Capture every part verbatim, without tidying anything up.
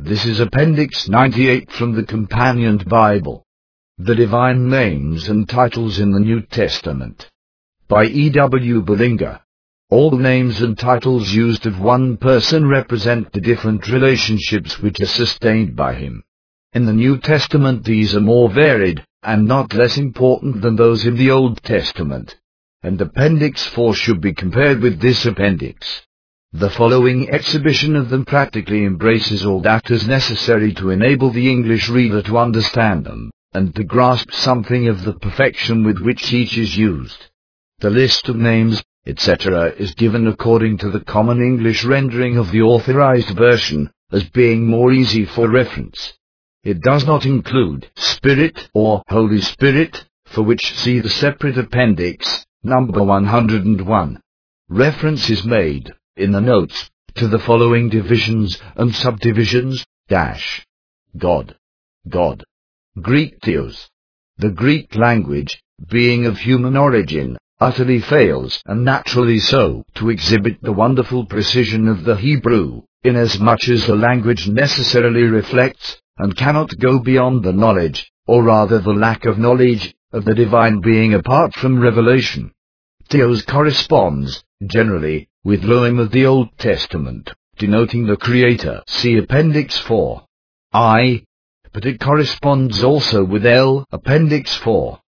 This is Appendix ninety-eight from the Companion Bible. The Divine Names and Titles in the New Testament. By E W Bullinger. All names and titles used of one person represent the different relationships which are sustained by him. In the New Testament these are more varied, and not less important than those in the Old Testament. And Appendix four should be compared with this appendix. The following exhibition of them practically embraces all that is necessary to enable the English reader to understand them, and to grasp something of the perfection with which each is used. The list of names, et cetera is given according to the common English rendering of the Authorized Version, as being more easy for reference. It does not include Spirit or Holy Spirit, for which see the separate appendix, number one hundred one. Reference is made, in the notes, to the following divisions and subdivisions, dash. God. God. Greek theos. The Greek language, being of human origin, utterly fails, and naturally so, to exhibit the wonderful precision of the Hebrew, inasmuch as the language necessarily reflects, and cannot go beyond the knowledge, or rather the lack of knowledge, of the divine being apart from revelation. Theos corresponds, generally, with Elohim of the Old Testament, denoting the Creator, see Appendix four. I. But it corresponds also with El, Appendix four.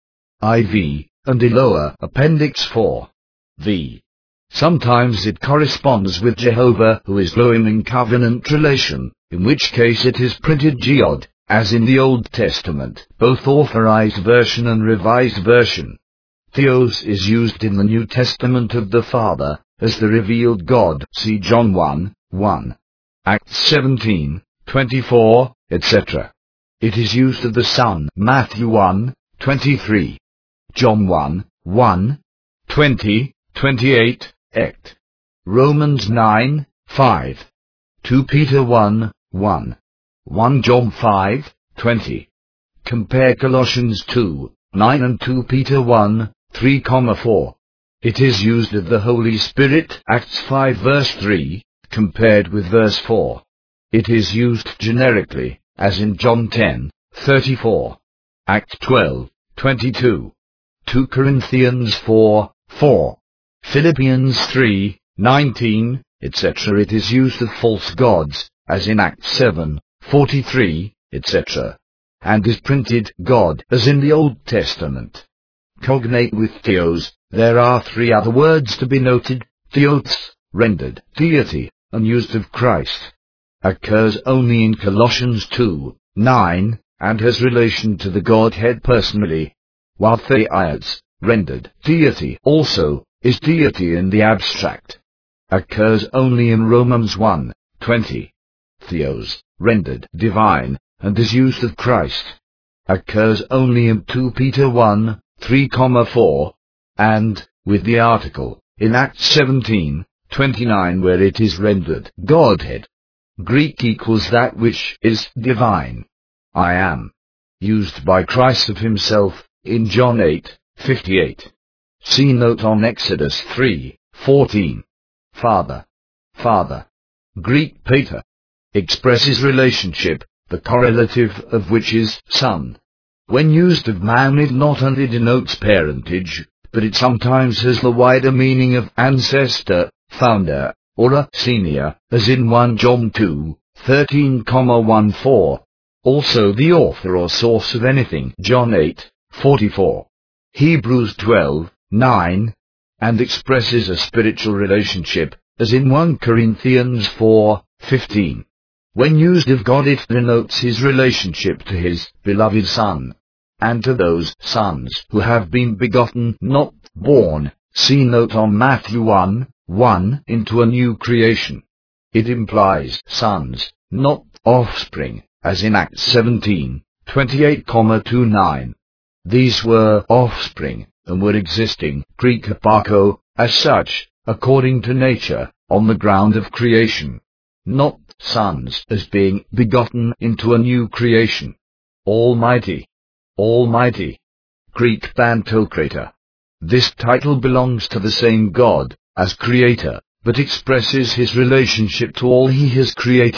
Iv, and Eloah, Appendix four. V. Sometimes it corresponds with Jehovah, who is Elohim in covenant relation, in which case it is printed Geod, as in the Old Testament, both Authorized Version and Revised Version. Theos is used in the New Testament of the Father, as the revealed God, see John one, one. Acts seventeen, twenty-four, et cetera. It is used of the Son, Matthew one, twenty-three. John one, one, twenty, twenty-eight, et. Romans nine, five. two Peter one, one. First John five, twenty. Compare Colossians two, nine and two Peter one, three, four. It is used of the Holy Spirit, Acts five verse three, compared with verse four. It is used generically, as in John ten, thirty-four. Acts twelve, twenty-two. two Corinthians four, four. Philippians three, nineteen, et cetera. It is used of false gods, as in Acts seven, forty-three, et cetera. And is printed God, as in the Old Testament. Cognate with theos, there are three other words to be noted. Theos, rendered deity, and used of Christ, occurs only in Colossians two, nine, and has relation to the Godhead personally, while Theos, rendered deity also, is deity in the abstract. Occurs only in Romans one, twenty. Theos, rendered divine, and is used of Christ. Occurs only in two Peter one, three, four, and, with the article, in Acts seventeen, twenty-nine where it is rendered Godhead. Greek equals that which is divine. I am. Used by Christ of himself, in John eight, fifty-eight. See note on Exodus three, fourteen. Father. Father. Greek pater. Expresses relationship, the correlative of which is son. When used of man it not only denotes parentage, but it sometimes has the wider meaning of ancestor, founder, or a senior, as in First John two, thirteen, fourteen. Also the author or source of anything, John eight, forty-four. Hebrews twelve, nine, and expresses a spiritual relationship, as in First Corinthians four, fifteen. When used of God it denotes his relationship to his beloved Son, and to those sons who have been begotten, not born, see note on Matthew one, one, into a new creation. It implies sons, not offspring, as in Acts seventeen, twenty-eight, twenty-nine. These were offspring, and were existing, Greek apako, as such, according to nature, on the ground of creation. Not sons, as being begotten into a new creation. Almighty. Almighty. Greek Pantocrator. This title belongs to the same God, as Creator, but expresses his relationship to all he has created,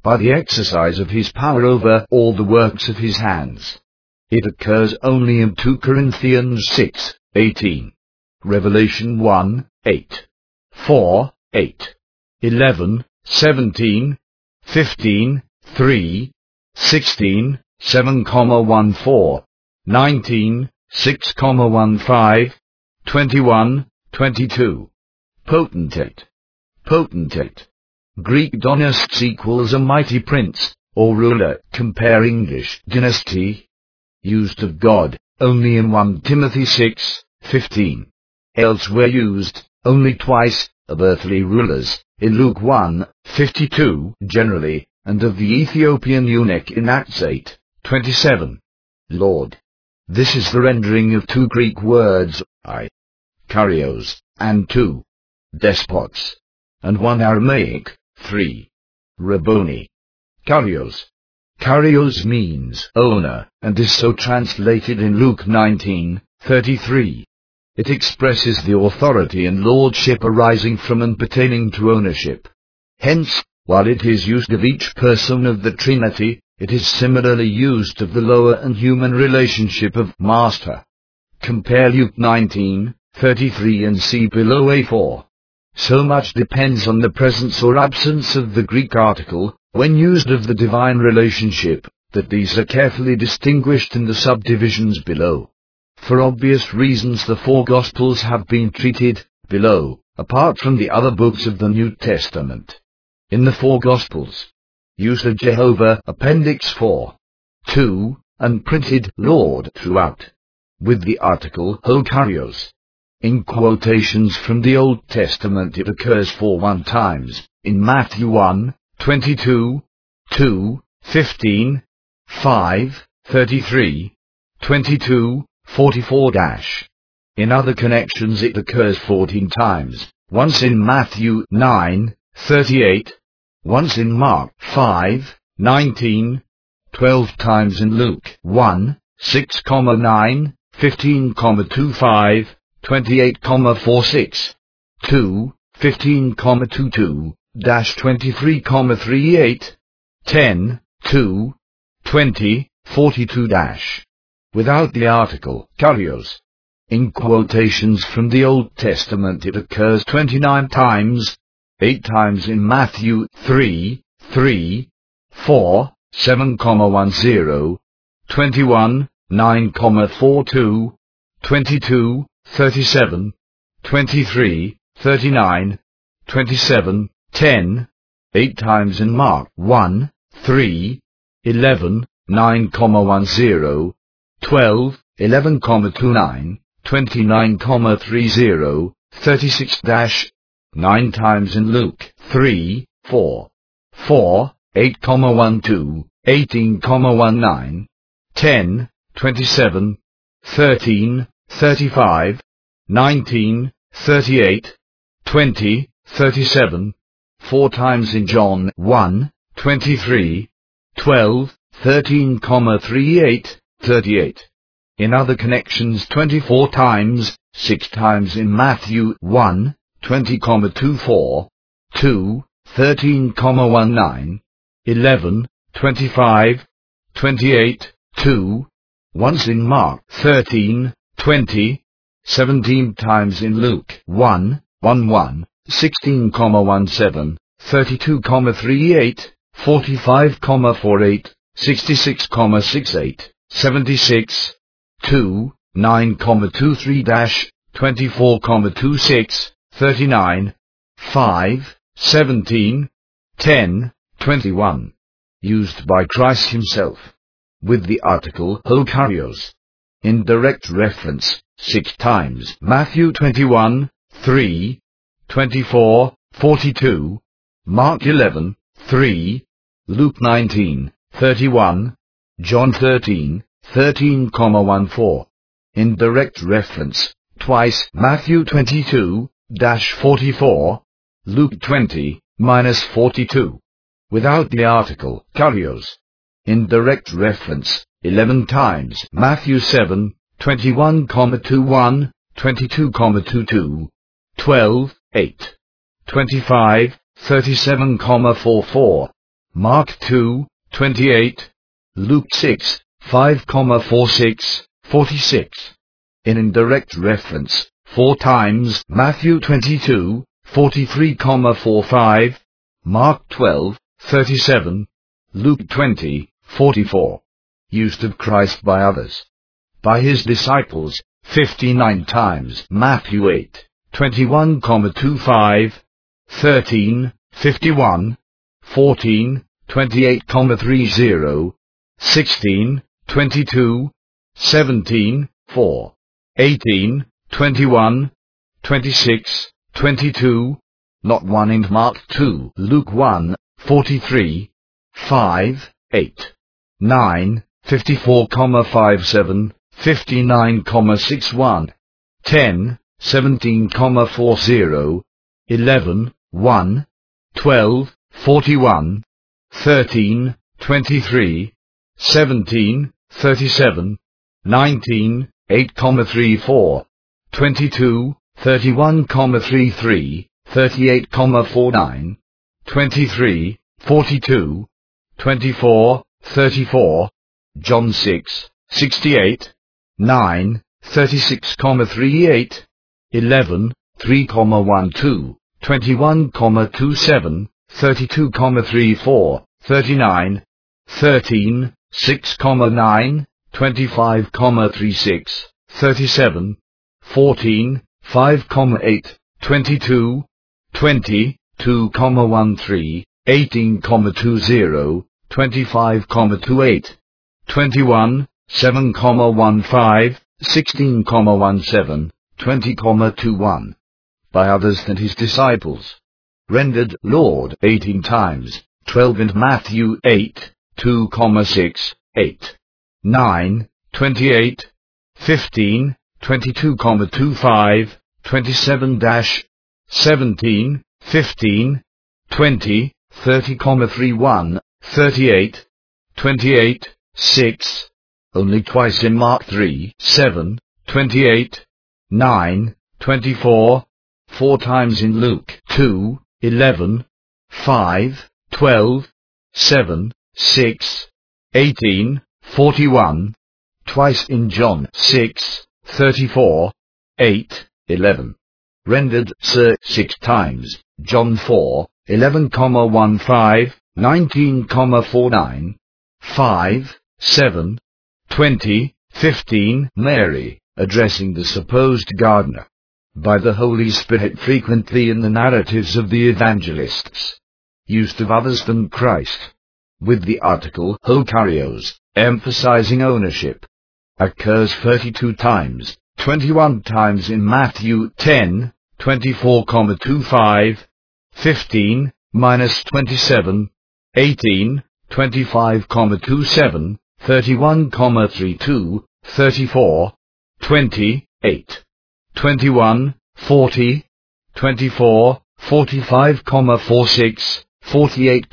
by the exercise of his power over all the works of his hands. It occurs only in two Corinthians six eighteen, Revelation one eight, four eight, eleven seventeen, fifteen three, sixteen seven, one four, nineteen six, fifteen, twenty-one twenty-two. Potentate. Potentate. Greek donasts equals a mighty prince, or ruler. Compare English dynasty. Used of God, only in First Timothy six fifteen. Elsewhere used, only twice, of earthly rulers, in Luke one fifty-two, generally, and of the Ethiopian eunuch in Acts eight twenty-seven. Lord. This is the rendering of two Greek words, I, Kyrios, and two, despots, and one Aramaic, three, Rabboni. Kyrios. Kyrios means owner, and is so translated in Luke nineteen thirty-three. It expresses the authority and lordship arising from and pertaining to ownership. Hence, while it is used of each person of the Trinity, it is similarly used of the lower and human relationship of master. Compare Luke nineteen thirty-three and see below A four. So much depends on the presence or absence of the Greek article, when used of the divine relationship, that these are carefully distinguished in the subdivisions below. For obvious reasons the four Gospels have been treated, below, apart from the other books of the New Testament. In the four Gospels, use of Jehovah, Appendix four, two, and printed Lord throughout, with the article Ho Kyrios. In quotations from the Old Testament it occurs forty-one times, in Matthew one twenty-two, two fifteen, five thirty-three, twenty-two forty-four. In other connections it occurs fourteen times, once in Matthew nine thirty-eight, once in Mark five nineteen, twelve times in Luke one six, nine, fifteen, twenty-five, twenty-eight, forty-six, two, fifteen, twenty-two, twenty-three, thirty-eight, ten, two, twenty, forty-two. Without the article Kyrios. In quotations from the Old Testament it occurs twenty-nine times, eight times in Matthew three three, four seven, ten, twenty-one nine, forty-two, twenty-two thirty-seven, twenty-three thirty-nine, twenty-seven ten, eight times in Mark one three, eleven nine, ten, twelve eleven, twenty-nine, twenty-nine, thirty, thirty-six, nine times in Luke three four, four eight, twelve, eighteen, nineteen, ten, twenty-seven, thirteen, thirty-five, nineteen, thirty-eight, twenty, thirty-seven, four times in John one twenty-three, twelve, thirteen, thirty-eight, thirty-eight. In other connections twenty-four times, six times in Matthew one twenty, twenty-four, two, thirteen, nineteen, eleven, twenty-five, twenty-eight, two, once in Mark thirteen, twenty, seventeen times in Luke one, eleven, sixteen, seventeen, thirty-two, thirty-eight, forty-five, forty-eight, sixty-six, sixty-eight, seventy-six, two, nine, twenty-three, twenty-four, twenty-six, thirty-nine, five, seventeen, ten, twenty-one. Used by Christ himself. With the article Ho Kyrios. In direct reference, six times. Matthew twenty-one, three, twenty-four, forty-two, Mark eleven, three, Luke nineteen, thirty-one, John thirteen, thirteen, fourteen. In direct reference, twice. Matthew twenty-two, forty-four, Luke twenty, forty-two. Without the article Kyrios. In direct reference, eleven times. Matthew seven, twenty-one, twenty-one, twenty-two, twenty-two, twelve, eight, twenty-five, thirty-seven, forty-four, Mark two, twenty-eight, Luke six, five, forty-six, forty-six. In indirect reference, four times Matthew twenty-two, forty-three, forty-five, Mark twelve, thirty-seven, Luke twenty, forty-four. Used of Christ by others. By his disciples, fifty-nine times Matthew eight, twenty-one, twenty-five, thirteen, fifty-one, fourteen, twenty-eight, thirty, sixteen, twenty-two, seventeen, four, eighteen, twenty-one, twenty-six, twenty-two, not one in Mark two, Luke one, forty-three, five, eight, nine, fifty-four, fifty-seven, fifty-nine, sixty-one, ten, seventeen, forty, eleven, one, twelve, forty-one, thirteen, twenty-three, seventeen, thirty-seven, nineteen, eight, thirty-four, twenty-two, thirty-one, thirty-three, thirty-eight, forty-nine, twenty-three, forty-two, twenty-four, thirty-four, John six, sixty-eight, nine, thirty-six, thirty-eight, eleven, three, twelve, twenty-one, twenty-seven, thirty-two, thirty-four, thirty-nine, thirteen, six, nine, twenty-five, thirty-six, thirty-seven, fourteen, five, eight, twenty-two, twenty, two, thirteen, eighteen, twenty, twenty-five, twenty-eight, twenty-one, seven, fifteen, sixteen, seventeen, twenty, twenty-one. By others than his disciples. Rendered Lord eighteen times, twelve in Matthew eight, two, six, eight, nine, twenty-eight, fifteen, twenty-two, twenty-five, twenty-seven, seventeen, fifteen, twenty, thirty, thirty-one, thirty-eight, twenty-eight, six, only twice in Mark three, seven, twenty-eight, nine, twenty-four, four times in Luke two, eleven, five, twelve, seven, six, eighteen, forty-one, twice in John six, thirty-four, eight, eleven. Rendered Sir six times, John four, eleven, fifteen, nineteen, forty-nine, five, seven, twenty, fifteen, Mary, addressing the supposed gardener. By the Holy Spirit frequently in the narratives of the evangelists. Used of others than Christ. With the article Hokarios, emphasizing ownership. Occurs thirty-two times, twenty-one times in Matthew ten, twenty-four, twenty-five, fifteen, minus twenty-seven, eighteen, twenty-five, twenty-seven, thirty-one, thirty-two, thirty-four, twenty-eight. twenty-one, forty, twenty-four, forty-five, forty-six, forty-eight,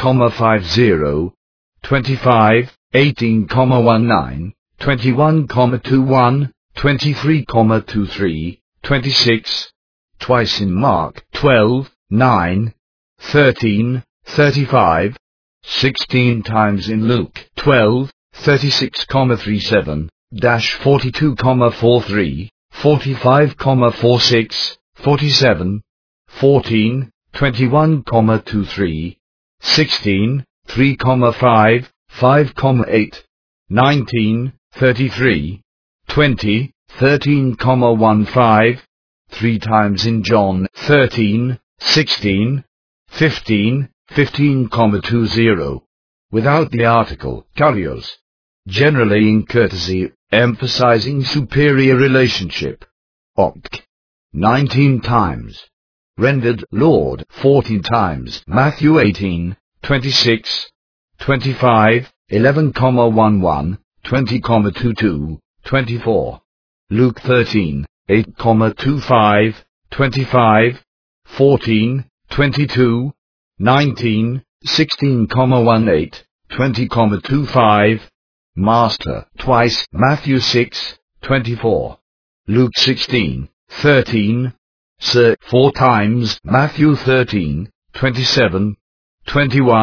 fifty, twenty-five, eighteen, nineteen, twenty-one, twenty-one, twenty-three, twenty-three, twenty-six, twice in Mark twelve, nine, thirteen, thirty-five, sixteen times in Luke twelve, thirty-six, thirty-seven, forty-two, forty-three, forty-five, forty-six, forty-seven, fourteen, twenty-one, twenty-three, sixteen, three, five, five, eight, nineteen, thirty-three, twenty, thirteen, fifteen, three times in John thirteen, sixteen, fifteen, fifteen, twenty, without the article Kurios, generally in courtesy, emphasizing superior relationship. Opt. nineteen times. Rendered Lord fourteen times. Matthew eighteen, twenty-six, twenty-five, eleven, eleven, twenty, twenty-two, twenty-four. Luke thirteen, eight, twenty-five, twenty-five, fourteen, twenty-two, nineteen, sixteen, eighteen, twenty, twenty-five. Master, twice, Matthew six, twenty-four. Luke sixteen, thirteen. Sir, four times, Matthew thirteen, twenty-seven, twenty-one,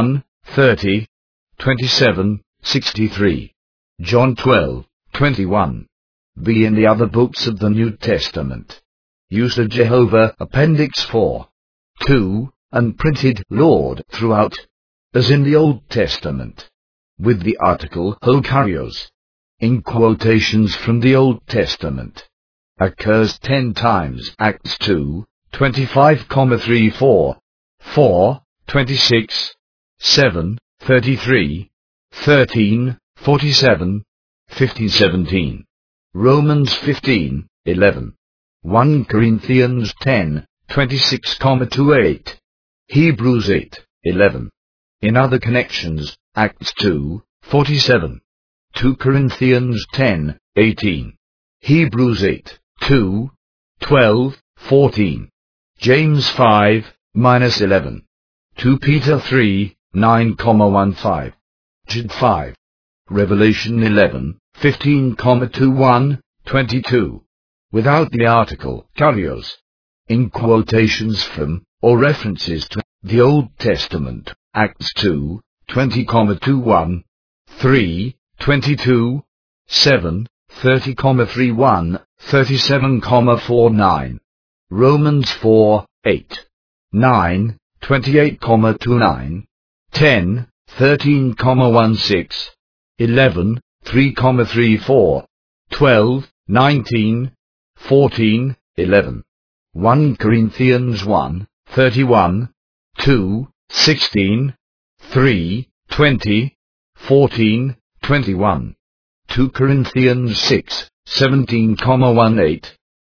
thirty, twenty-seven, sixty-three. John twelve, twenty-one. B. In the other books of the New Testament. Used a Jehovah Appendix four. two, and printed Lord throughout, as in the Old Testament, with the article Hokarios, in quotations from the Old Testament. Occurs ten times. Acts two, twenty-five, thirty-four, four, twenty-six, seven, thirty-three, thirteen, forty-seven, fifteen, seventeen. Romans fifteen, eleven. First Corinthians ten, twenty-six, twenty-eight. Hebrews eight, eleven. In other connections, Acts two, forty-seven. Second Corinthians ten, eighteen. Hebrews eight, two, twelve, fourteen. James five, eleven. Second Peter three, nine, fifteen. Jude five. Revelation eleven, fifteen, twenty-one, twenty-two. Without the article Kurios, in quotations from, or references to, the Old Testament, Acts two, twenty, twenty-one, three, twenty-two, seven, thirty, thirty-one, thirty-seven, forty-nine. Romans four, eight, nine, twenty-eight, twenty-nine, ten, thirteen, sixteen, eleven, three, thirty-four, twelve, nineteen, fourteen, eleven. First Corinthians one, thirty-one, two, sixteen, three, twenty, fourteen, twenty-one. Second Corinthians six, seventeen, eighteen,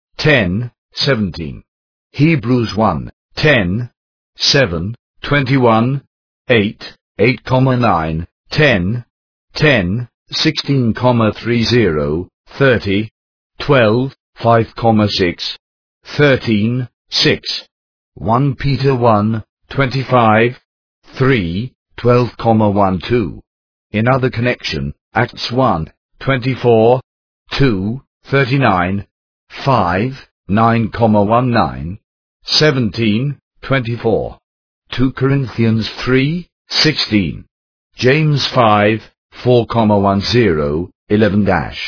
ten, seventeen. Hebrews one, ten, seven, twenty-one, eight, eight, nine, ten, ten, sixteen, thirty, thirty, twelve, five, six, thirteen, six. First Peter one, twenty-five, three, twelve, twelve. In other connection, Acts one, twenty-four, two, thirty-nine, five, nine, nineteen, seventeen, twenty-four. Second Corinthians three, sixteen. James five, four, ten, eleven.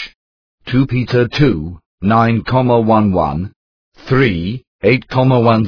Second Peter two, nine, eleven, three, eight, ten.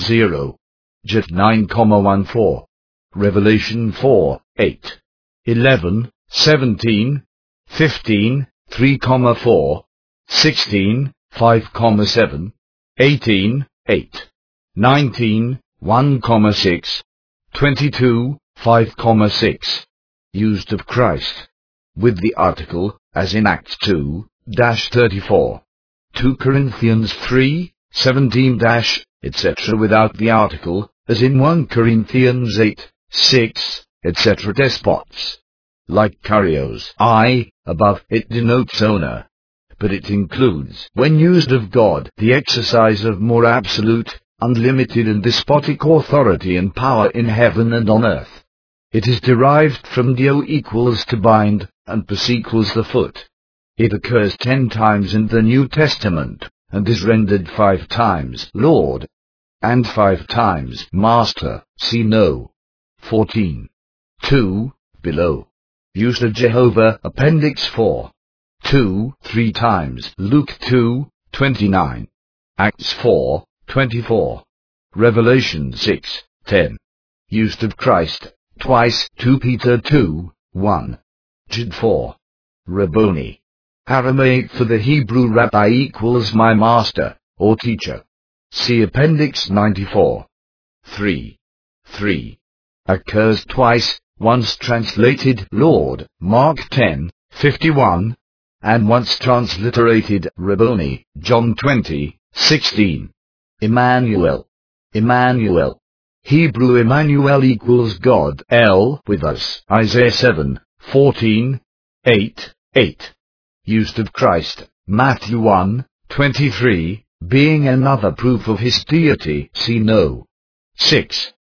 Jude nine, fourteen. Revelation four, eight, eleven, seventeen, fifteen, three, four, sixteen, five, seven, eighteen, eight, nineteen, one, six, twenty-two, five, six. Used of Christ, with the article, as in Acts two, thirty-four. Second Corinthians three, seventeen, et cetera without the article, as in First Corinthians eight, six, et cetera. Despots. Like Kurios, I, above, it denotes owner. But it includes, when used of God, the exercise of more absolute, unlimited and despotic authority and power in heaven and on earth. It is derived from dio equals to bind, and pos equals the foot. It occurs ten times in the New Testament, and is rendered five times Lord, and five times Master, see no. fourteen. two, below. Used of Jehovah Appendix four. two, three times Luke two, twenty-nine. Acts four, twenty-four. Revelation six, ten. Used of Christ, twice, Second Peter two, one. Jude four. Rabboni. Aramaic for the Hebrew rabbi equals my master, or teacher. See Appendix ninety-four. three. three. Occurs twice, once translated Lord, Mark ten, fifty-one, and once transliterated Rabboni, John twenty, sixteen. Emmanuel. Emmanuel. Hebrew Emmanuel equals God L with us, Isaiah seven, fourteen, eight, eight. Used of Christ, Matthew one, twenty-three, being another proof of his deity, see no. six.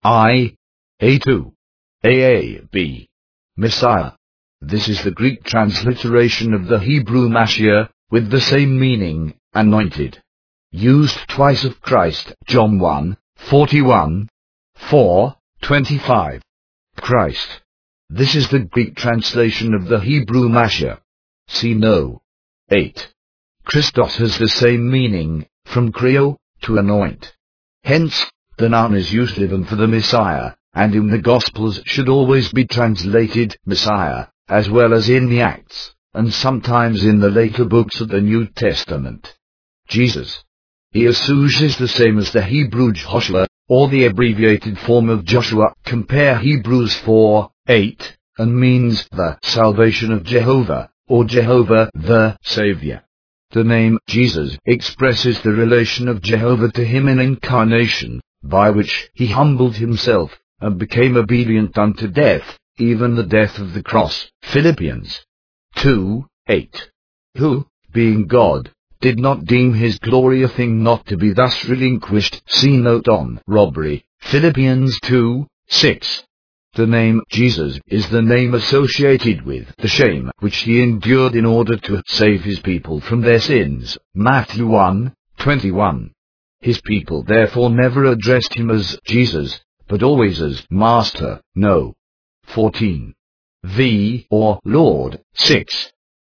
I, A two. A A B. Messiah. This is the Greek transliteration of the Hebrew Mashiach, with the same meaning, anointed. Used twice of Christ, John one, forty-one, four, twenty-five. Christ. This is the Greek translation of the Hebrew Mashiach. See no. eight. Christos has the same meaning, from kreo, to anoint. Hence, the noun is used even for the Messiah, and in the Gospels should always be translated Messiah, as well as in the Acts, and sometimes in the later books of the New Testament. Jesus. Jesus is the same as the Hebrew Joshua, or the abbreviated form of Joshua. Compare Hebrews four, eight, and means the salvation of Jehovah, or Jehovah the Savior. The name Jesus expresses the relation of Jehovah to him in incarnation, by which he humbled himself, and became obedient unto death, even the death of the cross. Philippians two, eight. Who, being God, did not deem his glory a thing not to be thus relinquished. See note on robbery. Philippians two, six. The name Jesus is the name associated with the shame which he endured in order to save his people from their sins. Matthew one, twenty-one. His people therefore never addressed him as Jesus, but always as Master. No. fourteen. The, or Lord. six.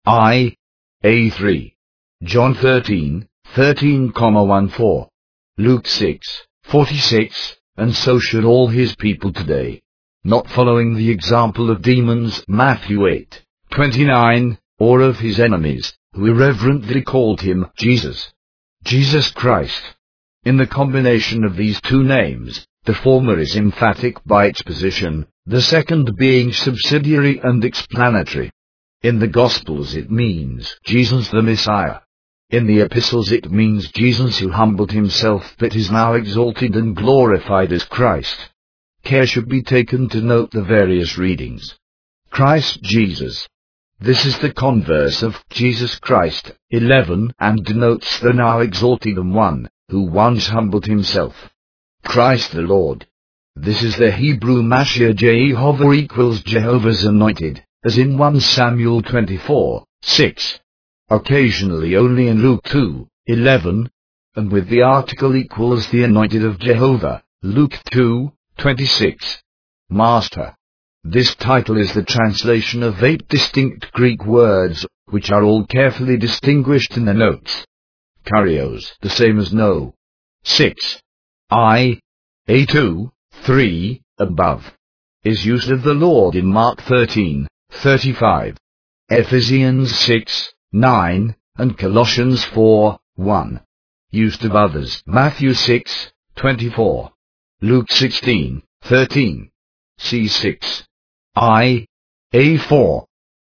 I. A three. John thirteen, thirteen, fourteen. Luke six, forty-six, and so should all his people today, not following the example of demons. Matthew eight, twenty-nine, or of his enemies, who irreverently called him Jesus. Jesus Christ. In the combination of these two names, the former is emphatic by its position, the second being subsidiary and explanatory. In the Gospels it means Jesus the Messiah. In the Epistles it means Jesus who humbled himself but is now exalted and glorified as Christ. Care should be taken to note the various readings. Christ Jesus. This is the converse of Jesus Christ, eleven, and denotes the now exalted one, who once humbled himself. Christ the Lord. This is the Hebrew Mashiach Jehovah equals Jehovah's anointed, as in First Samuel twenty-four, six. Occasionally only in Luke two, eleven, and with the article equals the anointed of Jehovah, Luke two, twenty-six. Master. This title is the translation of eight distinct Greek words, which are all carefully distinguished in the notes. Kurios, the same as no. six. I. A two, three, above. Is used of the Lord in Mark thirteen, thirty-five. Ephesians six, nine, and Colossians four, one. Used of others. Matthew six, twenty-four. Luke sixteen, thirteen. C six. I. A four.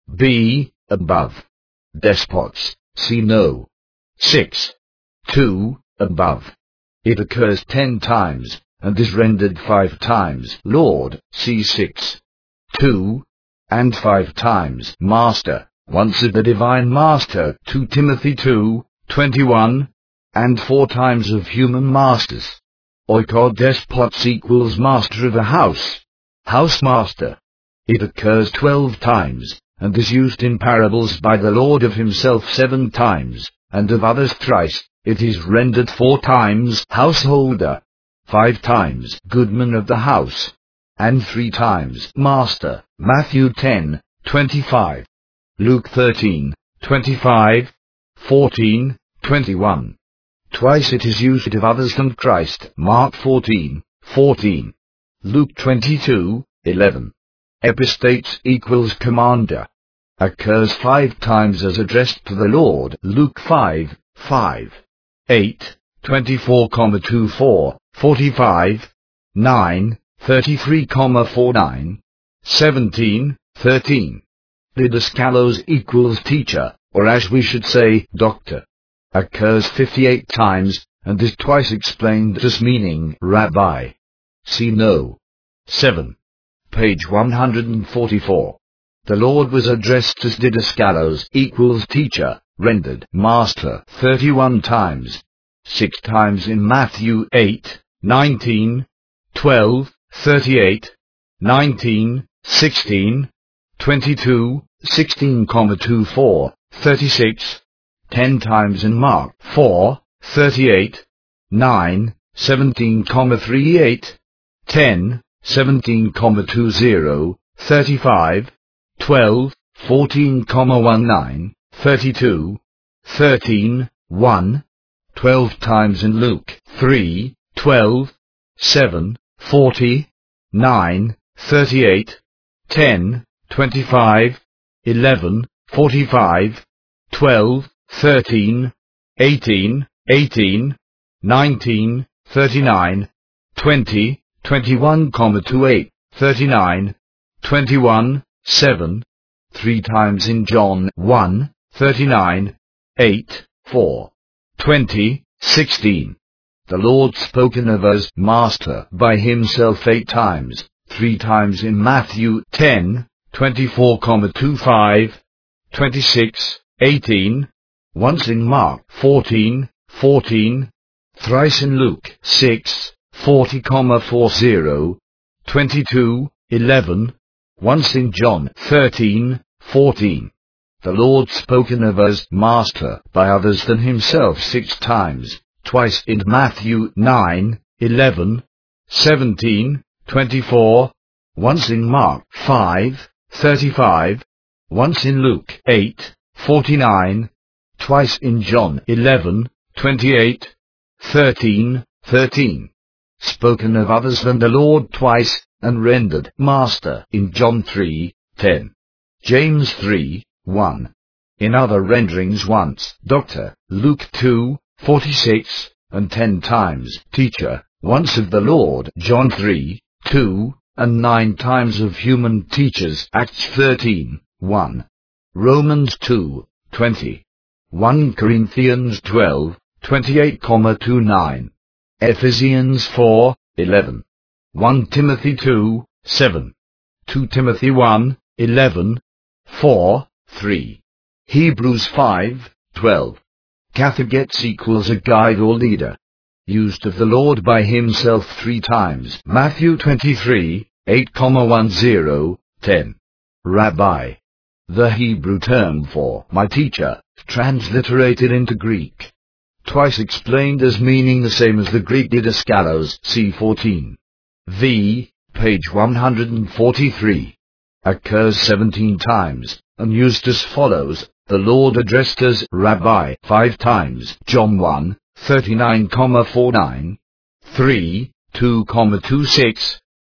B, above. Despots, see no. six. two, above. It occurs ten times, and is rendered five times Lord, see six. two, and five times Master, once of the Divine Master, Second Timothy two, twenty-one, and four times of human masters. Oikos despots equals master of a house, housemaster. It occurs twelve times, and is used in parables by the Lord of himself seven times, and of others thrice. It is rendered four times householder, five times goodman of the house, and three times master. Matthew ten, twenty-five. Luke thirteen, twenty-five, fourteen, twenty-one. Twice it is used of others than Christ. Mark fourteen, fourteen. Luke twenty-two, eleven. Epistates equals commander. Occurs five times as addressed to the Lord. Luke five, five. eight, twenty-four, twenty-four, forty-five, nine, thirty-three, forty-nine, seventeen, thirteen. Didaskalos equals teacher, or as we should say, doctor. Occurs fifty-eight times, and is twice explained as meaning rabbi. See no. seven. Page one hundred forty-four. The Lord was addressed as Didaskalos equals teacher, rendered master thirty-one times. Six times in Matthew eight, nineteen, twelve, thirty-eight, nineteen, sixteen, twenty-two, sixteen, twenty-four, thirty-six. Ten times in Mark four, thirty-eight, nine, seventeen, thirty-eight, ten, seventeen, twenty, thirty-five, twelve, fourteen, nineteen, thirty-two, thirteen, one, twelve times in Luke three, twelve, seven, forty, nine, thirty-eight, ten, twenty-five, eleven, forty-five, twelve, thirteen, eighteen, eighteen, nineteen, thirty-nine, twenty, twenty-one, twenty-eight, thirty-nine, twenty-one, seven, three times in John one, thirty-nine, eight, four, twenty, sixteen. The Lord spoken of as Master by himself eight times, three times in Matthew ten, twenty-four, twenty-five, twenty-six, eighteen, once in Mark fourteen, fourteen, thrice in Luke six, forty, forty, twenty-two, eleven, once in John thirteen, fourteen. The Lord spoken of as Master by others than himself six times, twice in Matthew nine, eleven, seventeen, twenty-four, once in Mark five, thirty-five, once in Luke eight, forty-nine, twice in John eleven, twenty-eight, thirteen, thirteen. Spoken of others than the Lord twice, and rendered Master in John three, ten. James three, one. In other renderings once, Doctor, Luke two, forty-six, and ten times, Teacher, once of the Lord, John three, two, and nine times of human teachers, Acts thirteen, one. Romans two, twenty. First Corinthians twelve, twenty-eight, twenty-nine. Ephesians four, eleven. First Timothy two, seven. Second Timothy one, eleven, four, three. Hebrews five, twelve. Catechets equals a guide or leader. Used of the Lord by himself three times. Matthew twenty-three, eight, ten, ten. Rabbi. The Hebrew term for my teacher, transliterated into Greek. Twice explained as meaning the same as the Greek didaskalos, c fourteen. V, page one hundred forty-three. Occurs seventeen times, and used as follows. The Lord addressed as Rabbi five times, John one, thirty-nine, forty-nine, three, two, twenty-six,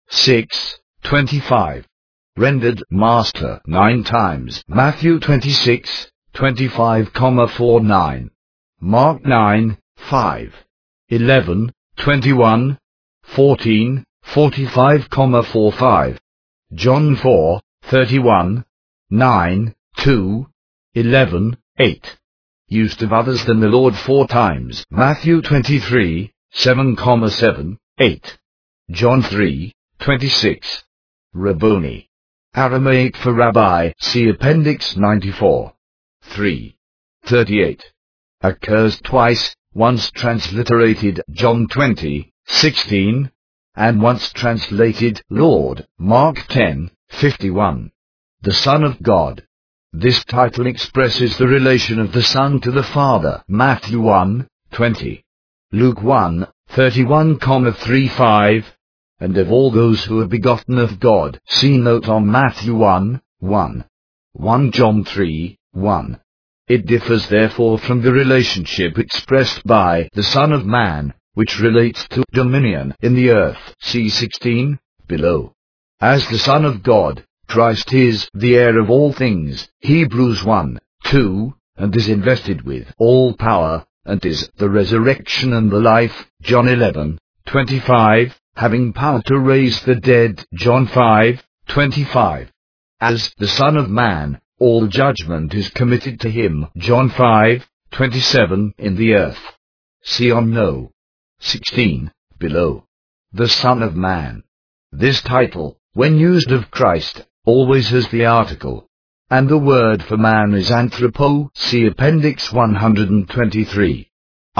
six, twenty-five. Rendered Master nine times, Matthew twenty-six, twenty-five, forty-nine, Mark nine, five, eleven, twenty-one, fourteen, forty-five, forty-five, John four, thirty-one, nine, two, eleven, eight. Used of others than the Lord four times, Matthew twenty-three, seven, seven, eight. John three, twenty-six. Rabboni. Aramaic for Rabbi, see Appendix ninety-four. three, thirty-eight. Occurs twice, once transliterated John twenty, sixteen, and once translated Lord, Mark ten, fifty-one. The Son of God. This title expresses the relation of the Son to the Father, Matthew one, twenty. Luke one, thirty-one, thirty-five, and of all those who are begotten of God, see note on Matthew one, one. First John three, one. It differs therefore from the relationship expressed by the Son of Man, which relates to dominion in the earth, see sixteen, below. As the Son of God, Christ is the heir of all things, Hebrews one, two, and is invested with all power, and is the resurrection and the life, John eleven, twenty-five, having power to raise the dead, John five, twenty-five. As the Son of Man, all judgment is committed to him, John five, twenty-seven, in the earth. See on no. sixteen, below. The Son of Man. This title, when used of Christ, always has the article, and the word for man is anthropo, see Appendix one hundred twenty-three.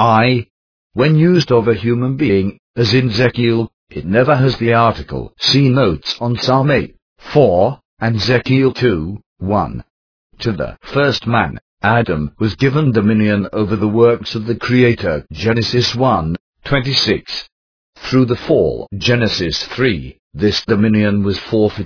I. When used of a human being, as in Ezekiel, it never has the article, see notes on Psalm eight, four, and Ezekiel two, one. To the first man, Adam, was given dominion over the works of the Creator, Genesis one, twenty-six. Through the fall, Genesis three, this dominion was forfeited,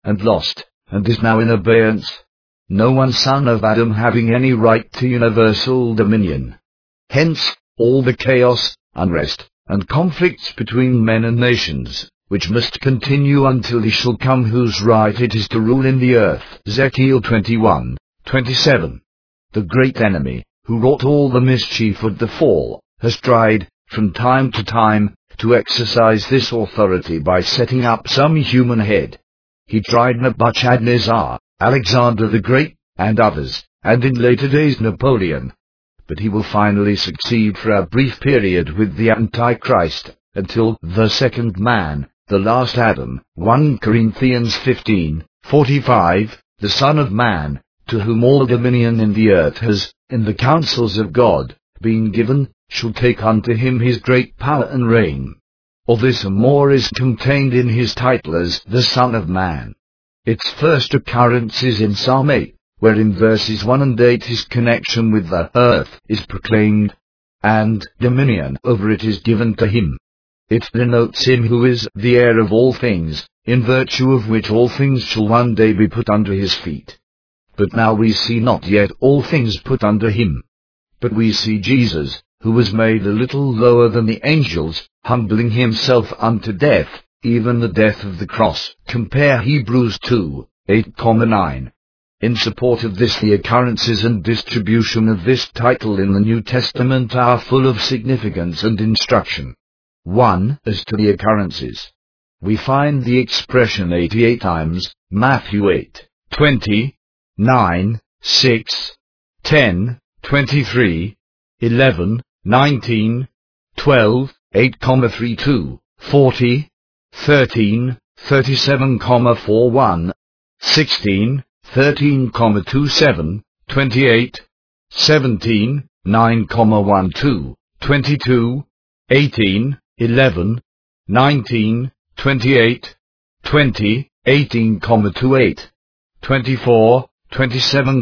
and lost, and is now in abeyance. No one son of Adam having any right to universal dominion. Hence, all the chaos, unrest, and conflicts between men and nations, which must continue until he shall come whose right it is to rule in the earth. Ezekiel twenty-one, twenty-seven. The great enemy, who wrought all the mischief at the fall, has tried, from time to time, to exercise this authority by setting up some human head. He tried Nebuchadnezzar, Alexander the Great, and others, and in later days Napoleon. But he will finally succeed for a brief period with the Antichrist, until the second man, the last Adam, First Corinthians fifteen, forty-five, the Son of Man, to whom all dominion in the earth has, in the counsels of God, been given, shall take unto him his great power and reign. All this and more is contained in his title as the Son of Man. Its first occurrence is in Psalm eight, where in verses one and eight his connection with the earth is proclaimed, and dominion over it is given to him. It denotes him who is the heir of all things, in virtue of which all things shall one day be put under his feet. But now we see not yet all things put under him. But we see Jesus, who was made a little lower than the angels, humbling himself unto death, even the death of the cross. Compare Hebrews two, eight, nine. In support of this, the occurrences and distribution of this title in the New Testament are full of significance and instruction. one. As to the occurrences, we find the expression eighty-eight times, Matthew eight, twenty, nine, six, ten, twenty-three, eleven, nineteen, twelve, eight, thirty-two, forty, thirteen, thirty-seven, forty-one, sixteen, thirteen, twenty-seven, twenty-eight, seventeen, nine, twelve, twenty-two, eighteen, eleven, nineteen, twenty-eight, twenty, eighteen, twenty-eight, twenty-four, twenty-seven,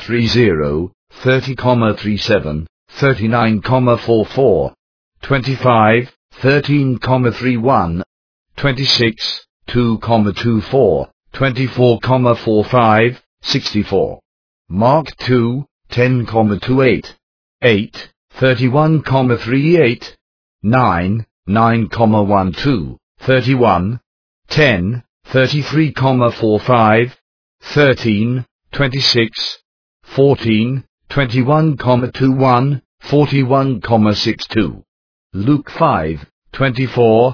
thirty, thirty, thirty-seven, thirty-nine, forty-four, twenty-five, thirteen, thirty-one, twenty-six, two, twenty-four, twenty-four, forty-five, sixty-four. Mark two, ten, twenty-eight, eight, thirty-one, thirty-eight, nine, nine, twelve, thirty-one, ten, thirty-three, forty-five, thirteen, twenty-six, fourteen, twenty-one, twenty-one, forty-one, sixty-two. Luke five, twenty-four,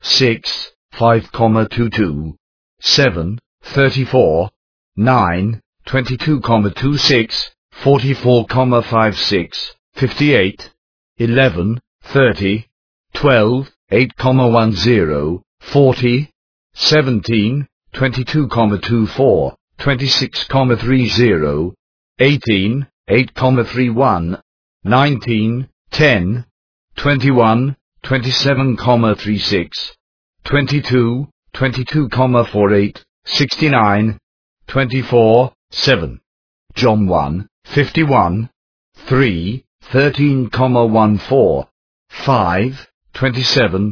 six, five, twenty-two, seven, thirty-four, nine, twenty-two, twenty-six, forty-four, fifty-six, fifty-eight, eleven, thirty, twelve, eight, ten, forty, seventeen, twenty-two, twenty-four, twenty-six, thirty, eighteen, eight, thirty-one, nineteen, ten, twenty-one, twenty-seven, thirty-six, twenty-two, twenty-two, forty-eight, sixty-nine, twenty-four, seven. John one, fifty-one, three, thirteen, fourteen, five, twenty-seven,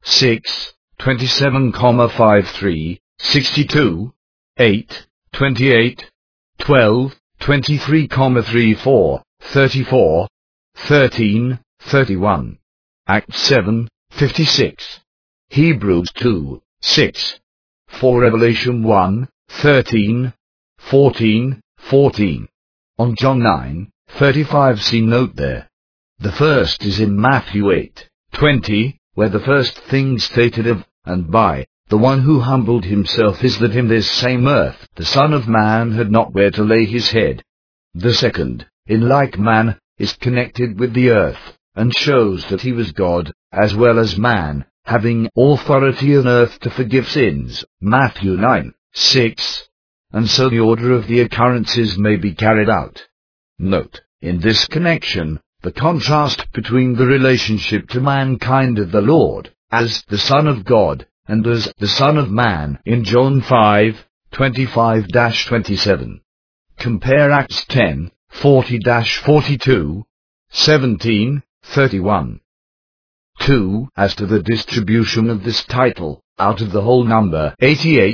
six, twenty-seven, fifty-three, sixty-two, eight, twenty-eight, twelve, twenty-three, thirty-four, thirty-four, thirteen, thirty-one. Acts seven, fifty-six. Hebrews two, six. For Revelation one, thirteen, fourteen, fourteen. On John nine, thirty-five see note there. The first is in Matthew eight, twenty, where the first thing stated of, and by, the one who humbled himself is that in this same earth the Son of Man had not where to lay his head. The second, in like manner, is connected with the earth, and shows that he was God, as well as man, having authority on earth to forgive sins. Matthew nine, six. And so the order of the occurrences may be carried out. Note, in this connection, the contrast between the relationship to mankind of the Lord, as the Son of God, and as the Son of Man, in John five, twenty-five to twenty-seven. Compare Acts ten, forty to forty-two, seventeen, thirty-one. two. As to the distribution of this title, out of the whole number, eighty-eight,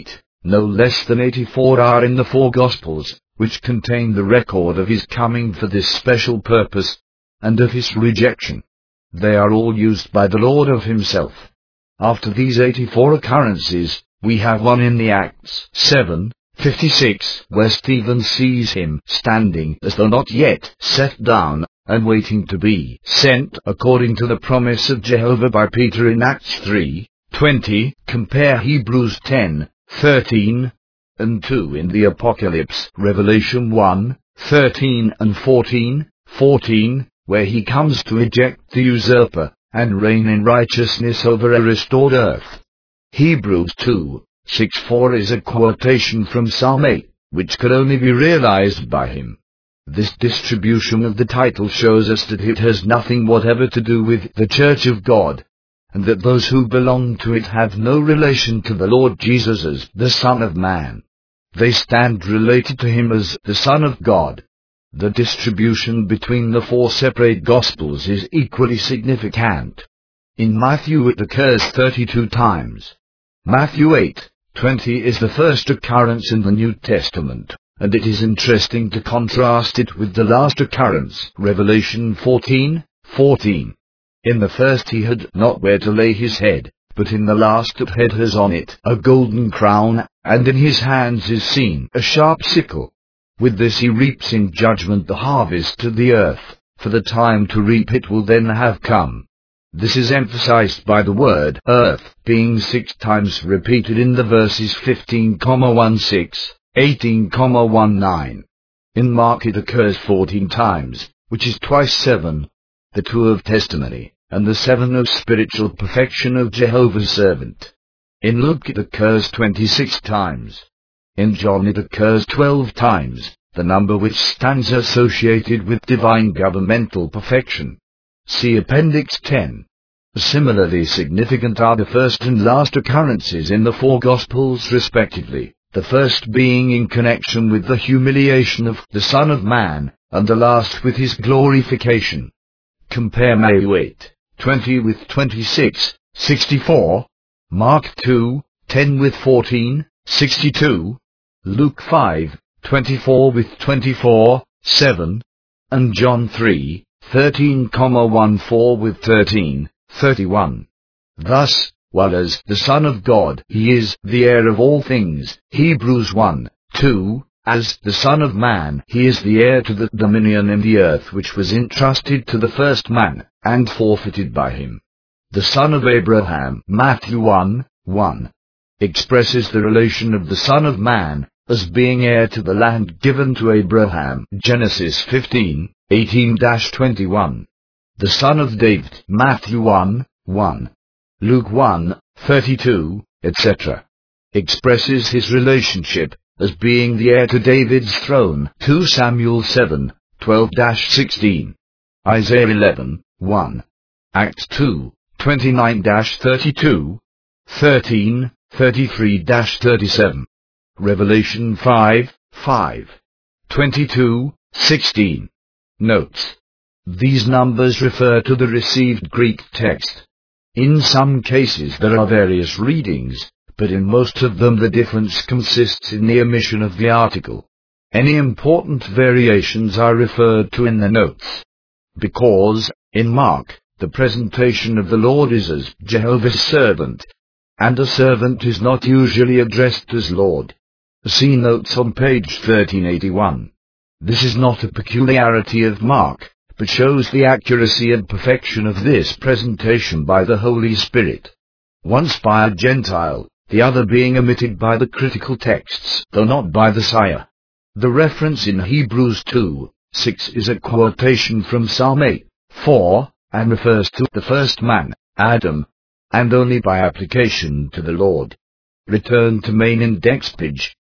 no less than eighty-four are in the four Gospels, which contain the record of his coming for this special purpose, and of his rejection. They are all used by the Lord of himself. After these eighty-four occurrences, we have one in the Acts seven fifty-six, where Stephen sees him standing as though not yet set down, and waiting to be sent according to the promise of Jehovah by Peter in Acts three twenty. Compare Hebrews ten thirteen and two in the Apocalypse, Revelation one thirteen and fourteen fourteen, where he comes to eject the usurper, and reign in righteousness over a restored earth. Hebrews two six four is a quotation from Psalm eight, which could only be realized by him. This distribution of the title shows us that it has nothing whatever to do with the Church of God, and that those who belong to it have no relation to the Lord Jesus as the Son of Man. They stand related to him as the Son of God. The distribution between the four separate Gospels is equally significant. In Matthew it occurs thirty-two times. Matthew eight twenty is the first occurrence in the New Testament, and it is interesting to contrast it with the last occurrence, Revelation fourteen fourteen. In the first he had not where to lay his head, but in the last that head has on it a golden crown, and in his hands is seen a sharp sickle. With this he reaps in judgment the harvest of the earth, for the time to reap it will then have come. This is emphasized by the word earth being six times repeated in the verses fifteen, sixteen, eighteen, nineteen. In Mark it occurs fourteen times, which is twice seven, the two of testimony, and the seven of spiritual perfection of Jehovah's servant. In Luke it occurs twenty-six times. In John it occurs twelve times, the number which stands associated with divine governmental perfection. See Appendix ten. Similarly significant are the first and last occurrences in the four Gospels respectively, the first being in connection with the humiliation of the Son of Man, and the last with his glorification. Compare Matthew eight twenty with twenty-six sixty-four, Mark two ten with fourteen sixty-two, Luke five twenty-four with twenty-four seven, and John three thirteen, fourteen with thirteen thirty-one. Thus, while as the Son of God he is the heir of all things, Hebrews one two, as the Son of Man he is the heir to the dominion in the earth which was entrusted to the first man, and forfeited by him. The Son of Abraham, Matthew one one, expresses the relation of the Son of Man as being heir to the land given to Abraham, Genesis fifteen eighteen to twenty-one. The Son of David, Matthew one one, Luke one thirty-two, et cetera, expresses his relationship as being the heir to David's throne, two Samuel seven twelve to sixteen, Isaiah eleven one, Acts two twenty-nine to thirty-two, thirteen thirty-three to thirty-seven, Revelation five five, twenty-two sixteen. Notes. These numbers refer to the received Greek text. In some cases there are various readings, but in most of them the difference consists in the omission of the article. Any important variations are referred to in the notes. Because, in Mark, the presentation of the Lord is as Jehovah's servant, and a servant is not usually addressed as Lord. See notes on page thirteen eighty-one. This is not a peculiarity of Mark, but shows the accuracy and perfection of this presentation by the Holy Spirit. Once by a Gentile, the other being omitted by the critical texts, though not by the sire. The reference in Hebrews two six is a quotation from Psalm eight four, and refers to the first man, Adam, and only by application to the Lord. Return to main index page.